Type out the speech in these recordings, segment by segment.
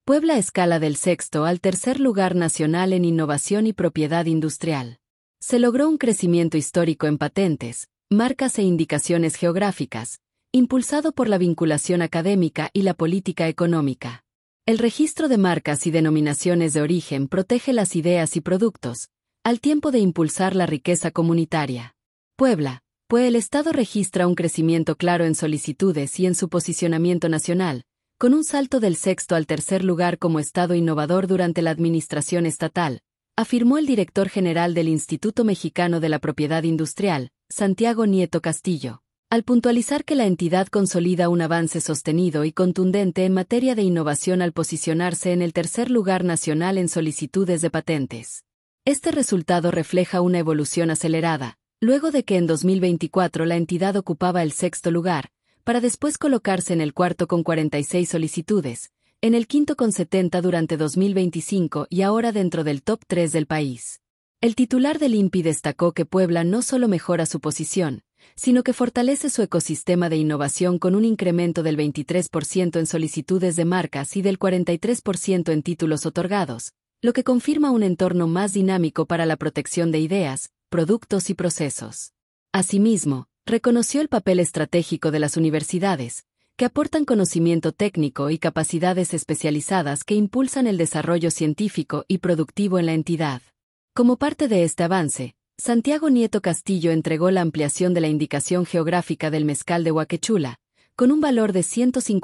Puebla escala del sexto al tercer lugar nacional en innovación y propiedad industrial. Se logró un crecimiento histórico en patentes, marcas e indicaciones geográficas, impulsado por la vinculación académica y la política económica. El registro de marcas y denominaciones de origen protege las ideas y productos, al tiempo de impulsar la riqueza comunitaria. Puebla, pues el Estado registra un crecimiento claro en solicitudes y en su posicionamiento nacional, con un salto del sexto al tercer lugar como Estado innovador durante la administración estatal, afirmó el director general del Instituto Mexicano de la Propiedad Industrial, Santiago Nieto Castillo, al puntualizar que la entidad consolida un avance sostenido y contundente en materia de innovación al posicionarse en el tercer lugar nacional en solicitudes de patentes. Este resultado refleja una evolución acelerada, luego de que en 2024 la entidad ocupaba el sexto lugar, para después colocarse en el cuarto con 46 solicitudes, en el quinto con 70 durante 2025 y ahora dentro del top 3 del país. El titular del INPI destacó que Puebla no solo mejora su posición, sino que fortalece su ecosistema de innovación con un incremento del 23% en solicitudes de marcas y del 43% en títulos otorgados, lo que confirma un entorno más dinámico para la protección de ideas, productos y procesos. Asimismo, reconoció el papel estratégico de las universidades, que aportan conocimiento técnico y capacidades especializadas que impulsan el desarrollo científico y productivo en la entidad. Como parte de este avance, Santiago Nieto Castillo entregó la ampliación de la indicación geográfica del mezcal de Huaquechula, con un valor de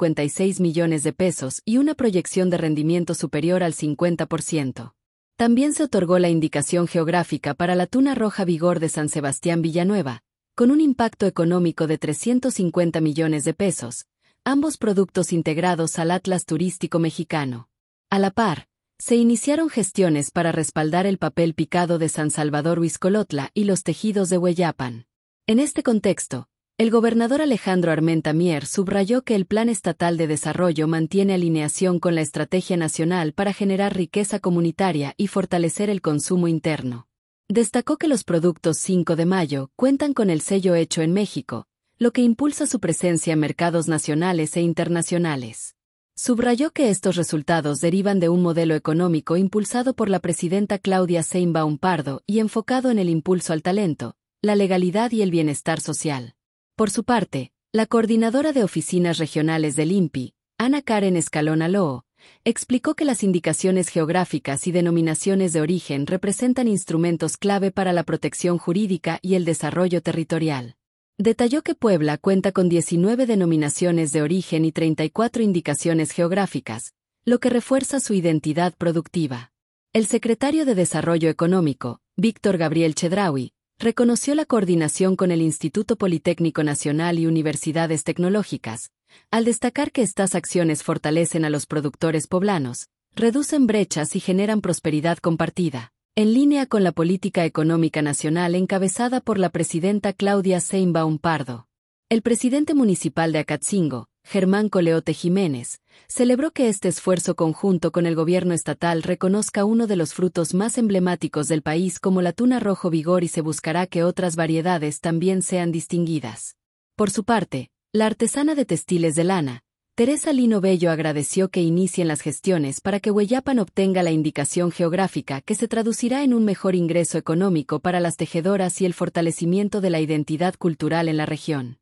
156 millones de pesos y una proyección de rendimiento superior al 50%. También se otorgó la indicación geográfica para la tuna roja Vigor de San Sebastián Villanueva, con un impacto económico de 350 millones de pesos, ambos productos integrados al Atlas Turístico Mexicano. A la par, se iniciaron gestiones para respaldar el papel picado de San Salvador Huixcolotla y los tejidos de Hueyapan. En este contexto, el gobernador Alejandro Armenta Mier subrayó que el Plan Estatal de Desarrollo mantiene alineación con la Estrategia Nacional para generar riqueza comunitaria y fortalecer el consumo interno. Destacó que los productos 5 de Mayo cuentan con el sello Hecho en México, lo que impulsa su presencia en mercados nacionales e internacionales. Subrayó que estos resultados derivan de un modelo económico impulsado por la presidenta Claudia Sheinbaum Pardo y enfocado en el impulso al talento, la legalidad y el bienestar social. Por su parte, la coordinadora de oficinas regionales del INPI, Ana Karen Escalona Loo, explicó que las indicaciones geográficas y denominaciones de origen representan instrumentos clave para la protección jurídica y el desarrollo territorial. Detalló que Puebla cuenta con 19 denominaciones de origen y 34 indicaciones geográficas, lo que refuerza su identidad productiva. El secretario de Desarrollo Económico, Víctor Gabriel Chedraui, reconoció la coordinación con el Instituto Politécnico Nacional y Universidades Tecnológicas, al destacar que estas acciones fortalecen a los productores poblanos, reducen brechas y generan prosperidad compartida, en línea con la política económica nacional encabezada por la presidenta Claudia Sheinbaum Pardo. El presidente municipal de Acatzingo, Germán Coleote Jiménez, celebró que este esfuerzo conjunto con el gobierno estatal reconozca uno de los frutos más emblemáticos del país como la tuna rojo Vigor y se buscará que otras variedades también sean distinguidas. Por su parte, la artesana de textiles de lana, Teresa Lino Bello agradeció que inicien las gestiones para que Hueyapan obtenga la indicación geográfica que se traducirá en un mejor ingreso económico para las tejedoras y el fortalecimiento de la identidad cultural en la región.